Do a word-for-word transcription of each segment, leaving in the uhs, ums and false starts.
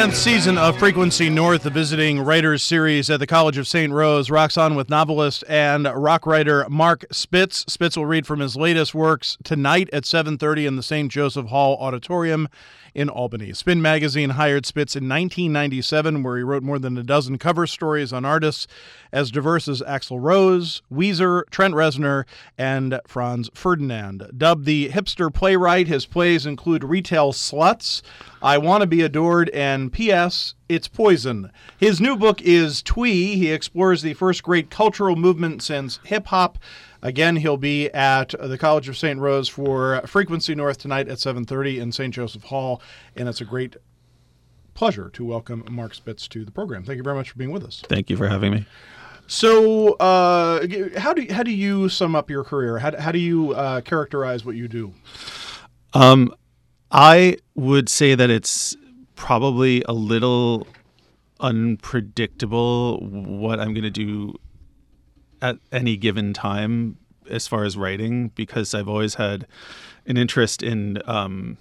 tenth season of Frequency North, the Visiting Writers Series at the College of Saint Rose, rocks on with novelist and rock writer Mark Spitz. Spitz will read from his latest works tonight at seven thirty in the Saint Joseph Hall Auditorium in Albany. Spin Magazine hired Spitz in nineteen ninety-seven, where he wrote more than a dozen cover stories on artists as diverse as Axl Rose, Weezer, Trent Reznor, and Franz Ferdinand. Dubbed the hipster playwright, his plays include Retail Sluts, I Want to Be Adored, and P S It's Poison. His new book is Twee. He explores the first great cultural movement since hip-hop. Again, he'll be at the College of Saint Rose for Frequency North tonight at seven thirty in Saint Joseph Hall, and it's a great pleasure to welcome Mark Spitz to the program. Thank you very much for being with us. Thank you for having me. So, uh, how do how do you sum up your career? How how do you uh, characterize what you do? Um, I would say that it's probably a little unpredictable what I'm going to do at any given time as far as writing, because I've always had an interest in, um,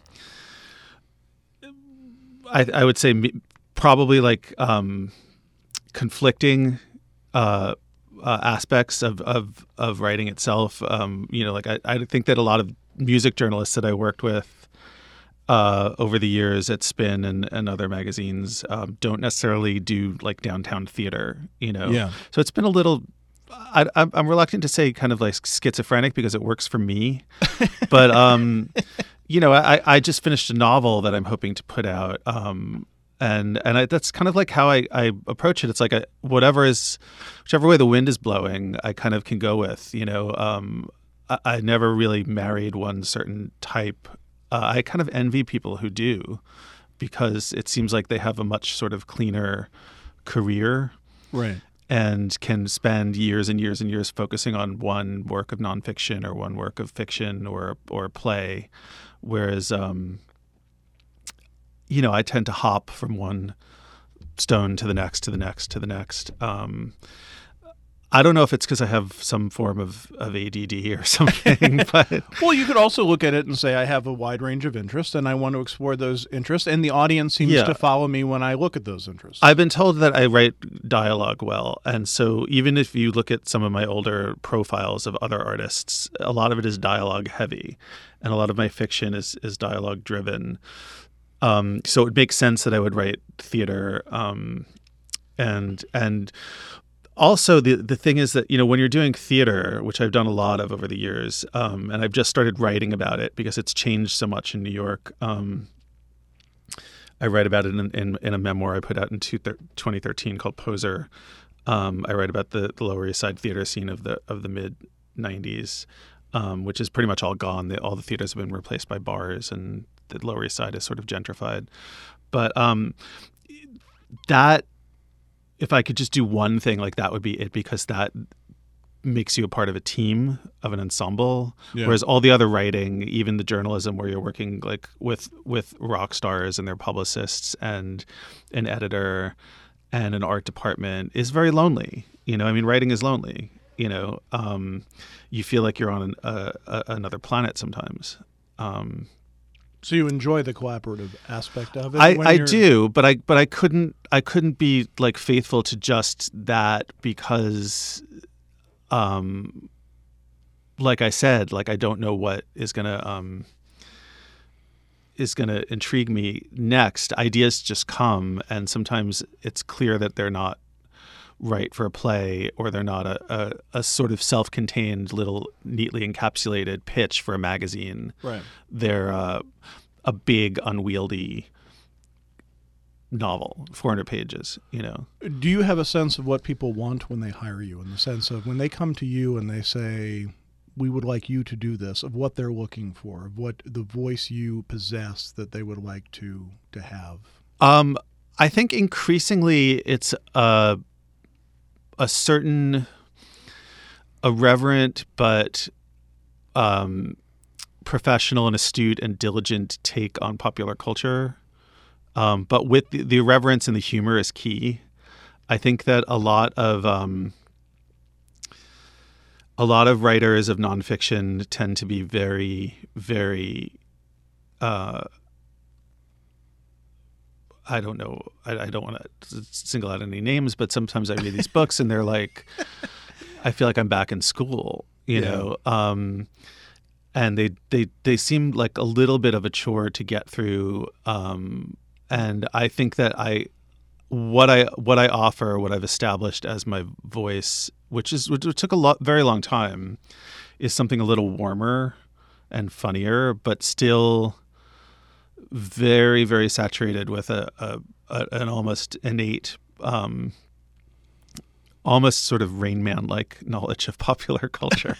I, I would say probably like um, conflicting uh, uh, aspects of, of, of writing itself. Um, you know, like I, I think that a lot of music journalists that I worked with uh, over the years at Spin and, and other magazines um, don't necessarily do like downtown theater, you know? Yeah. So it's been a little... I, I'm reluctant to say kind of like schizophrenic because it works for me, but um, you know, I, I just finished a novel that I'm hoping to put out, um, and and I, that's kind of like how I, I approach it. It's like a, whatever is, whichever way the wind is blowing, I kind of can go with. You know, um, I, I never really married one certain type. Uh, I kind of envy people who do, because it seems like they have a much sort of cleaner career. Right. And can spend years and years and years focusing on one work of nonfiction or one work of fiction or or play, whereas, um, you know, I tend to hop from one stone to the next, to the next, to the next. Um, I don't know if it's because I have some form of, of A D D or something, but well, you could also look at it and say I have a wide range of interests and I want to explore those interests, and the audience seems yeah. to follow me when I look at those interests. I've been told that I write dialogue well, and so even if you look at some of my older profiles of other artists, a lot of it is dialogue heavy, and a lot of my fiction is is dialogue driven. Um, so it makes sense that I would write theater, um, and and. Also, the the thing is that, you know, when you're doing theater, which I've done a lot of over the years, um, and I've just started writing about it because it's changed so much in New York. Um, I write about it in, in, in a memoir I put out in twenty thirteen called Poser. Um, I write about the, the Lower East Side theater scene of the of the mid nineties, um, which is pretty much all gone. The, all the theaters have been replaced by bars, and the Lower East Side is sort of gentrified. But um, that. If I could just do one thing, like that would be it, because that makes you a part of a team, of an ensemble. Yeah. Whereas all the other writing, even the journalism where you're working like with with rock stars and their publicists and an editor and an art department, is very lonely. You know, I mean, writing is lonely. You know, um, you feel like you're on an, uh, a, another planet sometimes. Um, So you enjoy the collaborative aspect of it? I, I do, but I but I couldn't I couldn't be like faithful to just that because, um, like I said, like I don't know what is gonna um is gonna intrigue me next. Ideas just come, and sometimes it's clear that they're not right for a play, or they're not a, a, a sort of self-contained little neatly encapsulated pitch for a magazine. Right. They're uh, a big, unwieldy novel, four hundred pages, you know. Do you have a sense of what people want when they hire you, in the sense of when they come to you and they say, we would like you to do this, of what they're looking for, of what the voice you possess that they would like to to have? Um, I think increasingly it's a a certain irreverent but um, professional and astute and diligent take on popular culture. Um, but with the, the irreverence and the humor is key. I think that a lot of um, a lot of writers of nonfiction tend to be very, very uh, I don't know, I, I don't want to single out any names, but sometimes I read these books and they're like, I feel like I'm back in school, you Yeah. know, um, and they, they, they seem like a little bit of a chore to get through. Um, and I think that I, what I, what I offer, what I've established as my voice, which is, which took a lot, very long time, is something a little warmer and funnier, but still very, very saturated with a, a, a an almost innate, um, almost sort of Rain Man-like knowledge of popular culture.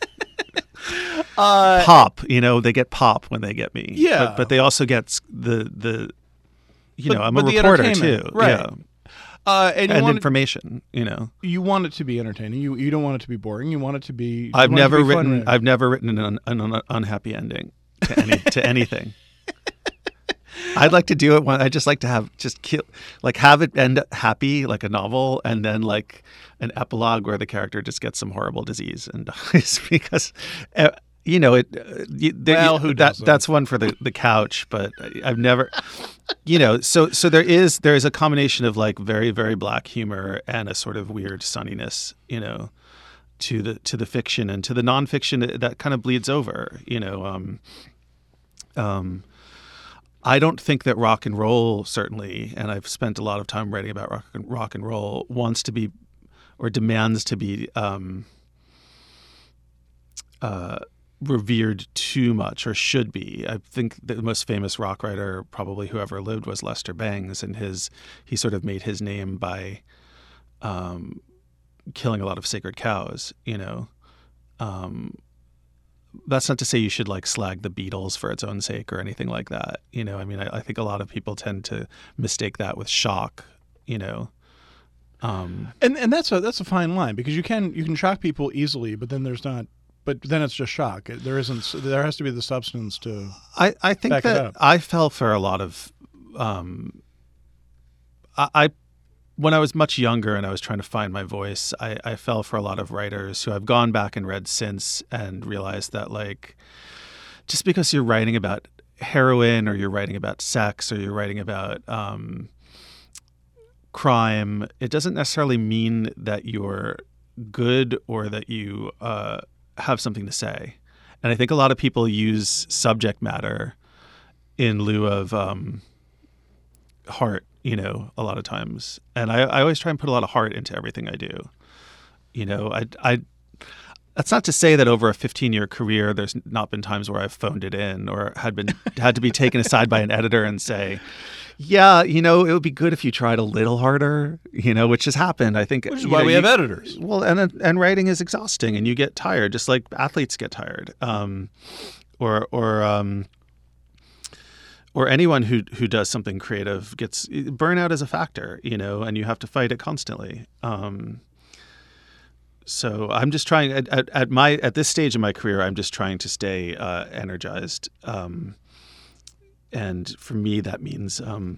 uh, pop, you know, they get pop when they get me. Yeah. But, but they also get the, the you But- know, I'm but a the reporter too. entertainment, right. Yeah. Uh, and you And want, it, information, you know. you want it to be entertaining. You you don't want it to be boring. You want it to be. you I've want it to never be fun written, reading. I've never written an, an, an unhappy ending to any, to anything. I'd like to do it when I just like to have just kill, like have it end happy like a novel, and then like an epilogue where the character just gets some horrible disease and dies because, uh, you know, it. Uh, you, there, Well, you- who that doesn't? that's one for the, the couch, but I've never, you know, so so there is there is a combination of like very very black humor and a sort of weird sunniness, you know, to the to the fiction and to the nonfiction that kind of bleeds over, you know. Um, um, I don't think that rock and roll, certainly, and I've spent a lot of time writing about rock and, rock and roll, wants to be or demands to be um, uh, revered too much or should be. I think the most famous rock writer, probably who ever lived, was Lester Bangs, and his he sort of made his name by um, killing a lot of sacred cows, you know. Um, that's not to say you should like slag the Beatles for its own sake or anything like that. You know, I mean, I, I think a lot of people tend to mistake that with shock, you know. Um, And and that's a that's a fine line, because you can you can shock people easily, but then there's not. But then it's just shock. There isn't. There has to be the substance to. I, I think Back it that up. I fell for a lot of, um, I, I, when I was much younger and I was trying to find my voice, I, I fell for a lot of writers who I've gone back and read since and realized that like, just because you're writing about heroin or you're writing about sex or you're writing about um, crime, it doesn't necessarily mean that you're good or that you uh, have something to say. And I think a lot of people use subject matter in lieu of um, heart, you know, a lot of times. And I, I always try and put a lot of heart into everything I do. You know, I, I, that's not to say that over a fifteen-year career, there's not been times where I've phoned it in or had been had to be taken aside by an editor and say, yeah, you know, it would be good if you tried a little harder, you know, which has happened. I think Which is you why know, we you- have editors. Well, and and writing is exhausting, and you get tired, just like athletes get tired, um, or or um, or anyone who who does something creative gets burnout is a factor, you know, and you have to fight it constantly. Um, so I'm just trying at, at, at my at this stage in my career, I'm just trying to stay uh, energized, um, and for me that means. Um,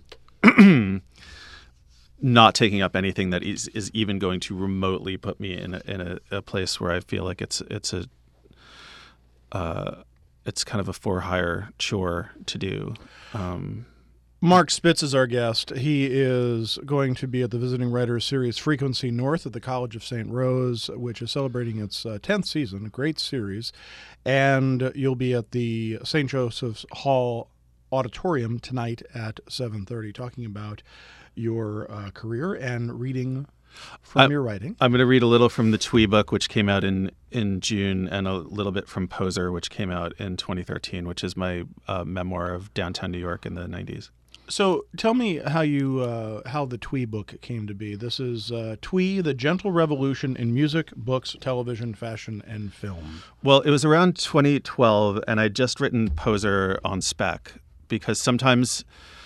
not taking up anything that is, is even going to remotely put me in a, in a, a place where I feel like it's it's a uh, it's kind of a for hire chore to do. Um, Mark Spitz is our guest. He is going to be at the Visiting Writers Series Frequency North at the College of Saint Rose, which is celebrating its uh, tenth season, a great series. And you'll be at the Saint Joseph's Hall Auditorium tonight at seven thirty, talking about your uh, career and reading from I- your writing. I'm going to read a little from the Twee book, which came out in, in June, and a little bit from Poser, which came out in twenty thirteen, which is my uh, memoir of downtown New York in the nineties. So tell me how you uh, how the Twee book came to be. This is uh, Twee, the Gentle Revolution in Music, Books, Television, Fashion, and Film. Well, it was around twenty twelve, and I'd just written Poser on spec because sometimes,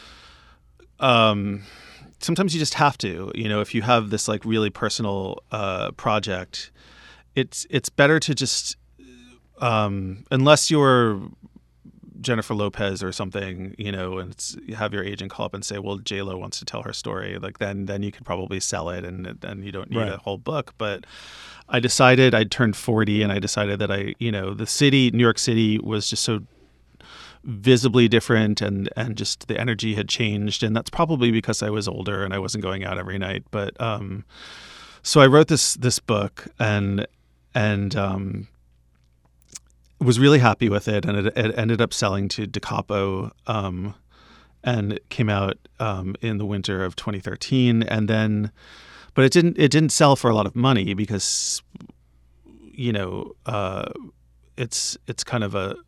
um, sometimes you just have to. You know, if you have this like really personal uh, project, it's it's better to just, um, unless you're Jennifer Lopez or something, you know, and it's, you have your agent call up and say, well, J Lo wants to tell her story. Like then, then you could probably sell it, and then you don't need Right. a whole book. But I decided I'd turned forty, and I decided that I, you know, the city, New York City, was just so visibly different, and and just the energy had changed. And that's probably because I was older and I wasn't going out every night. But um, so I wrote this this book and and um, was really happy with it, and it, it ended up selling to Da Capo, um, and it came out um, in the winter of twenty thirteen. And then, but it didn't it didn't sell for a lot of money because, you know, uh, it's it's kind of a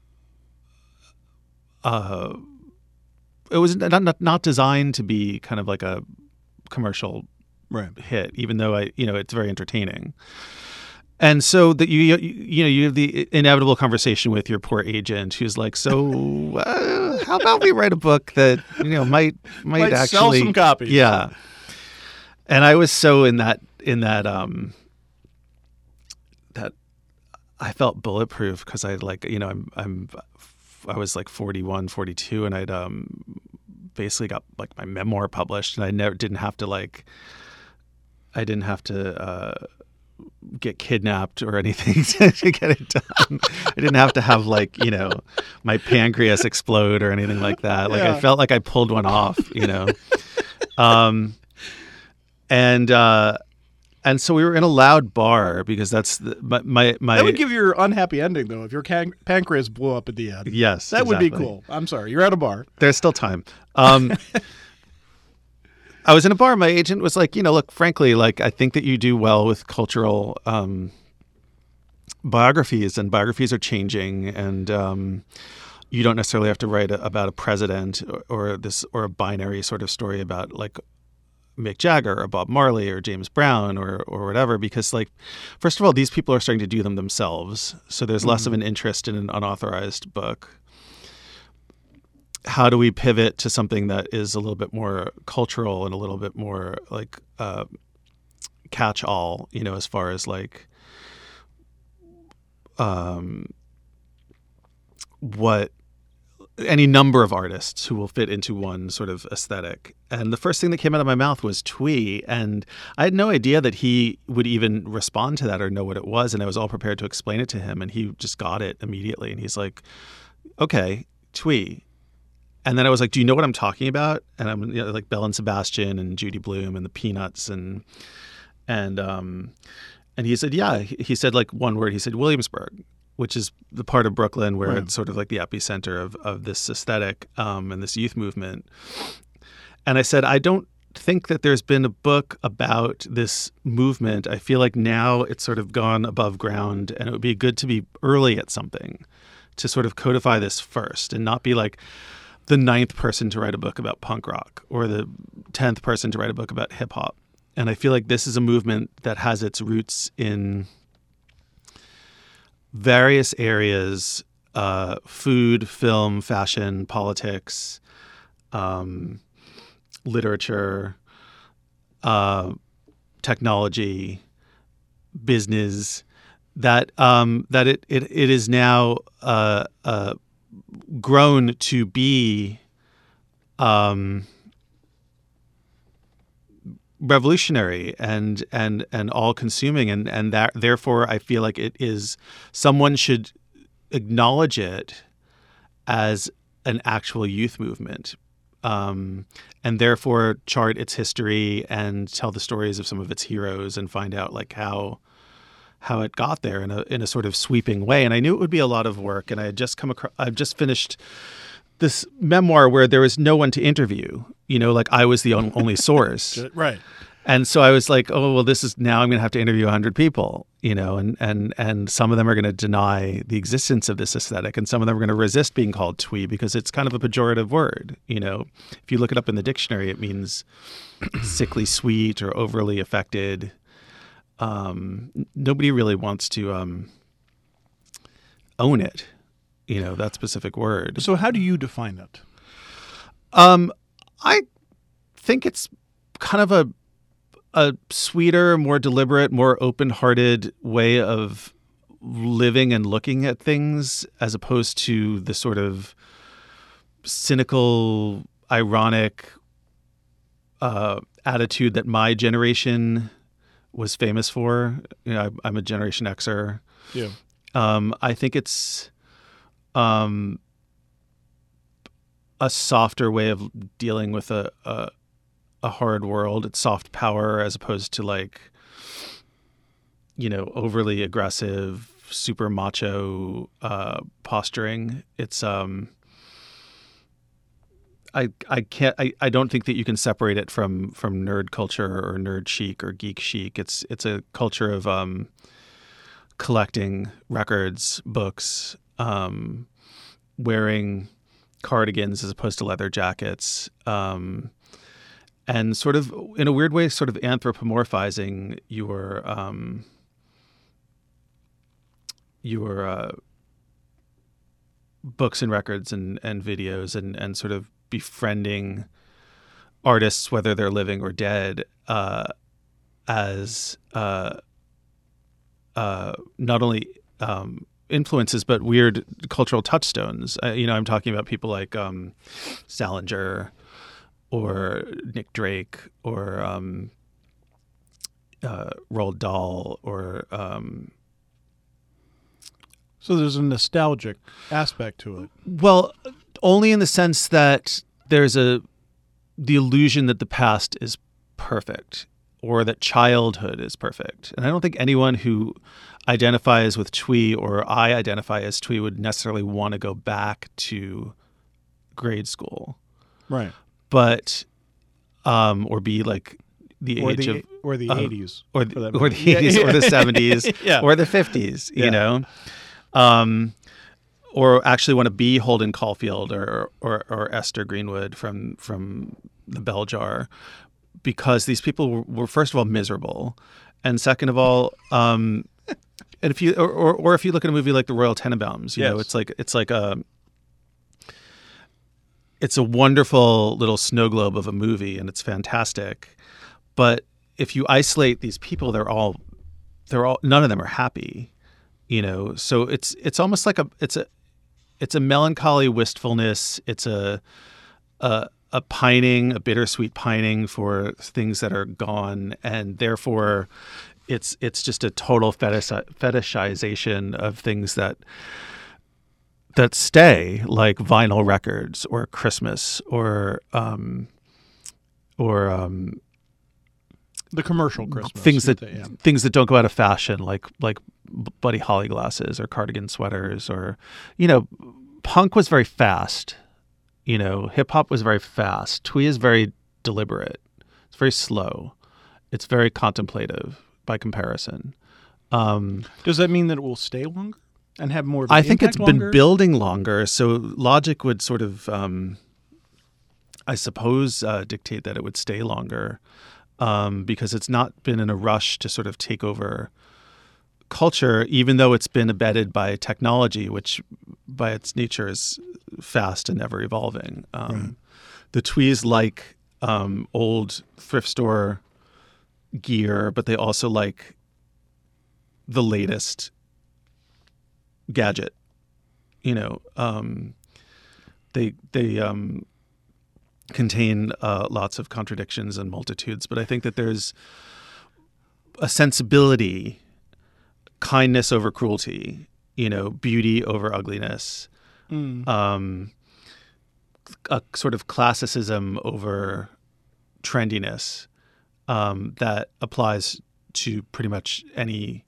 uh, it was not, not not designed to be kind of like a commercial right. hit, even though I you know it's very entertaining. And so that you, you you know you have the inevitable conversation with your poor agent who's like, so uh, how about we write a book that you know might might, might actually sell some copies. Yeah. And I was so in that in that um that I felt bulletproof because I like you know I'm I'm I was like forty-one, forty-two, and I'd um basically got like my memoir published, and I never didn't have to like I didn't have to. Uh, get kidnapped or anything to, to get it done. I didn't have to have like, you know, my pancreas explode or anything like that. Like yeah. I felt like I pulled one off, you know. um, and uh, and so we were in a loud bar because that's the, my, my my. That would give your unhappy ending though if your can- pancreas blew up at the end. Yes, that exactly. would be cool. I'm sorry, you're at a bar. There's still time. Um, I was in a bar. My agent was like, you know, look, frankly, like, I think that you do well with cultural um, biographies, and biographies are changing, and um, you don't necessarily have to write a, about a president or, or this or a binary sort of story about like Mick Jagger or Bob Marley or James Brown or or whatever, because like, first of all, these people are starting to do them themselves, so there's less mm-hmm. of an interest in an unauthorized book. How do we pivot to something that is a little bit more cultural and a little bit more like uh, catch-all, you know, as far as like um, what any number of artists who will fit into one sort of aesthetic. And the first thing that came out of my mouth was Twee, and I had no idea that he would even respond to that or know what it was, and I was all prepared to explain it to him, and he just got it immediately, and he's like, okay, Twee. And then I was like, do you know what I'm talking about? And I'm you know, like Belle and Sebastian and Judy Blume and the Peanuts. And and um, and he said, yeah. He said like one word. He said Williamsburg, which is the part of Brooklyn where right. it's sort of like the epicenter of, of this aesthetic um, and this youth movement. And I said, I don't think that there's been a book about this movement. I feel like now it's sort of gone above ground, and it would be good to be early at something to sort of codify this first and not be like the ninth person to write a book about punk rock or the tenth person to write a book about hip hop. And I feel like this is a movement that has its roots in various areas, uh, food, film, fashion, politics, um, literature, uh, technology, business, that um, that it, it, it is now uh, uh, grown to be um, revolutionary and and and all consuming, and and that therefore I feel like it is someone should acknowledge it as an actual youth movement, um, and therefore chart its history and tell the stories of some of its heroes and find out like how how it got there in a in a sort of sweeping way. And I knew it would be a lot of work. And I had just come across, I've just finished this memoir where there was no one to interview, you know, like I was the only source. Right. And so I was like, oh, well, this is now I'm going to have to interview a hundred people, you know, and, and, and some of them are going to deny the existence of this aesthetic. And some of them are going to resist being called twee because it's kind of a pejorative word. You know, if you look it up in the dictionary, it means sickly sweet or overly affected. Um, nobody really wants to um, own it, you know, that specific word. So how do you define it? Um, I think it's kind of a a sweeter, more deliberate, more open-hearted way of living and looking at things, as opposed to the sort of cynical, ironic uh, attitude that my generation was famous for. You know, I, I'm a Generation Xer. Yeah. Um, I think it's, um, a softer way of dealing with a, a a hard world. It's soft power as opposed to like, you know, overly aggressive, super macho uh, posturing. It's um, I I can't I, I don't think that you can separate it from from nerd culture or nerd chic or geek chic. It's it's a culture of um, collecting records, books, um, wearing cardigans as opposed to leather jackets, um, and sort of in a weird way, sort of anthropomorphizing your um, your uh, books and records and, and videos and, and sort of befriending artists, whether they're living or dead, uh, as uh, uh, not only um, influences but weird cultural touchstones. Uh, you know, I'm talking about people like um, Salinger or Nick Drake or um, uh, Roald Dahl or um, so there's a nostalgic aspect to it. Well, only in the sense that there's a the illusion that the past is perfect or that childhood is perfect. And I don't think anyone who identifies with Twee or I identify as Twee would necessarily want to go back to grade school. Right. But um, or be like the or age the, of or the uh, eighties or the, or the eighties or the seventies yeah. or the fifties, you yeah. know. Um, or actually want to be Holden Caulfield or, or or Esther Greenwood from from the Bell Jar, because these people were, were first of all miserable, and second of all, um, and if you or, or or if you look at a movie like The Royal Tenenbaums, you yes. know, it's like it's like a it's a wonderful little snow globe of a movie, and it's fantastic, but if you isolate these people, they're all they're all none of them are happy. You know, so it's it's almost like a it's a it's a melancholy wistfulness. It's a a, a pining, a bittersweet pining for things that are gone, and therefore, it's it's just a total fetish, fetishization of things that that stay, like vinyl records or Christmas or um, or um, the commercial Christmas things that they, yeah. things that don't go out of fashion, like like Buddy Holly glasses or cardigan sweaters, or you know, punk was very fast. You know, hip hop was very fast. Twee is very deliberate. It's very slow. It's very contemplative by comparison. Um, Does that mean that it will stay longer and have more? Of an I think it's longer? been building longer. So logic would sort of, um, I suppose, uh, dictate that it would stay longer. Um, because it's not been in a rush to sort of take over culture, even though it's been abetted by technology, which by its nature is fast and ever evolving. Um, right. The Twees like um, old thrift store gear, but they also like the latest gadget. You know, um, they they um, contain uh, lots of contradictions and multitudes, but I think that there's a sensibility, kindness over cruelty, you know, beauty over ugliness, mm. um, a sort of classicism over trendiness um, that applies to pretty much any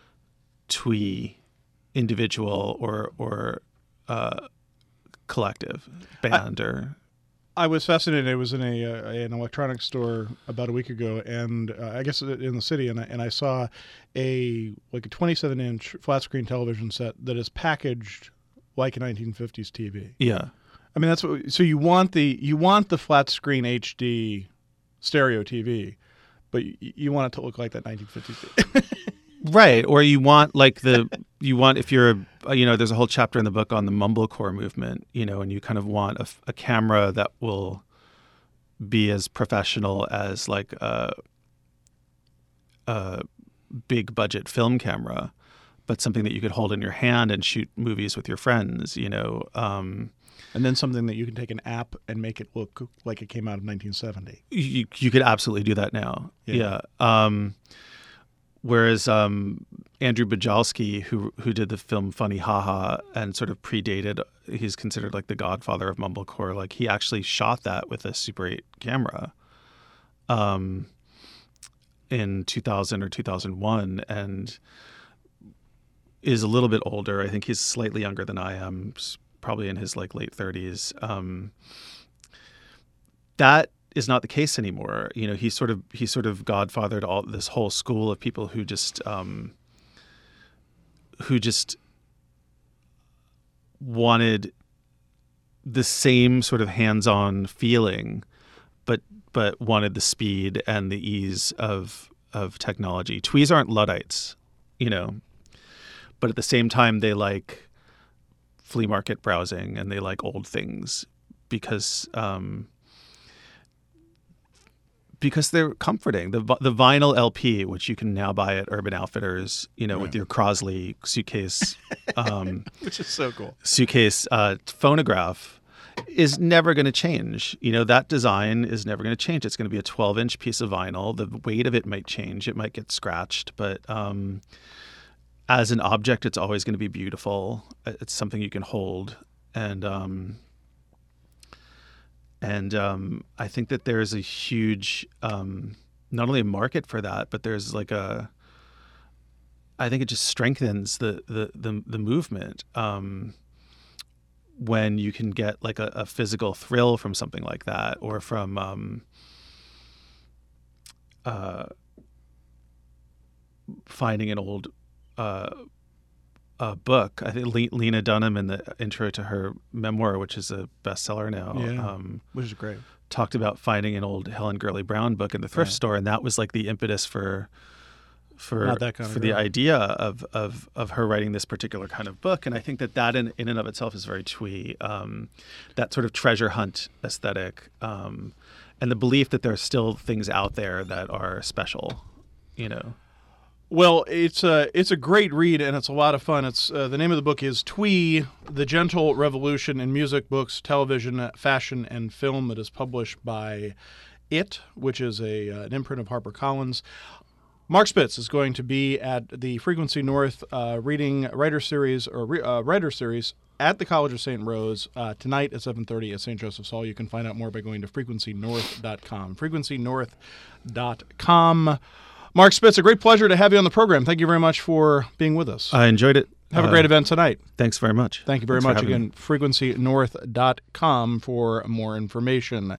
Twee individual or or uh, collective band I, or. I was fascinated. I was in a uh, an electronics store about a week ago, and uh, I guess in the city, and I, and I saw a like a twenty-seven inch flat screen television set that is packaged like a nineteen fifties T V. Yeah, I mean that's what. So you want the you want the flat screen H D stereo T V, but you, you want it to look like that nineteen fifties T V. Right, or you want like the you want if you're a, you know there's a whole chapter in the book on the mumblecore movement, you know, and you kind of want a, a camera that will be as professional as like a, a big budget film camera, but something that you could hold in your hand and shoot movies with your friends, you know. Um, and then something that you can take an app and make it look like it came out of nineteen seventy. You you could absolutely do that now. Yeah. yeah. Um, whereas um, Andrew Bujalski, who who did the film Funny Haha and sort of predated, he's considered like the godfather of mumblecore. Like he actually shot that with a Super eight camera um, in two thousand or two thousand one, and is a little bit older. I think he's slightly younger than I am, probably in his like late thirties. Um, that is not the case anymore. You know, he sort of he sort of godfathered all this whole school of people who just um, who just wanted the same sort of hands-on feeling, but but wanted the speed and the ease of of technology. Twees aren't Luddites, you know, but at the same time they like flea market browsing and they like old things because um, because they're comforting. The the vinyl L P, which you can now buy at Urban Outfitters, you know, right. with your Crosley suitcase, um, which is so cool, suitcase uh, phonograph, is never going to change. You know, that design is never going to change. It's going to be a twelve inch piece of vinyl. The weight of it might change. It might get scratched, but um, as an object, it's always going to be beautiful. It's something you can hold. And um, and um, I think that there's a huge, um, not only a market for that, but there's like a, I think it just strengthens the the the, the movement. Um, when you can get like a, a physical thrill from something like that, or from um, uh, finding an old uh, uh, book. I think Le- Lena Dunham, in the intro to her memoir, which is a bestseller now, yeah, um, which is great, talked about finding an old Helen Gurley Brown book in the thrift yeah. store, and that was like the impetus for for Not that kind for of the girl. idea of, of of her writing this particular kind of book. And I think that that in, in and of itself is very twee, um, that sort of treasure hunt aesthetic, um, and the belief that there are still things out there that are special, you know. Well, it's a it's a great read, and it's a lot of fun. It's uh, the name of the book is Twee: The Gentle Revolution in Music, Books, Television, Fashion, and Film. It is published by It, which is a uh, an imprint of HarperCollins. Mark Spitz is going to be at the Frequency North uh, reading writer series or re- uh, writer series at the College of Saint Rose uh, tonight at seven thirty at Saint Joseph's Hall. You can find out more by going to frequency north dot com. frequency north dot com. Mark Spitz, a great pleasure to have you on the program. Thank you very much for being with us. I enjoyed it. Have uh, a great event tonight. Thanks very much. Thank you very Thanks much. Again, frequency north dot com for more information.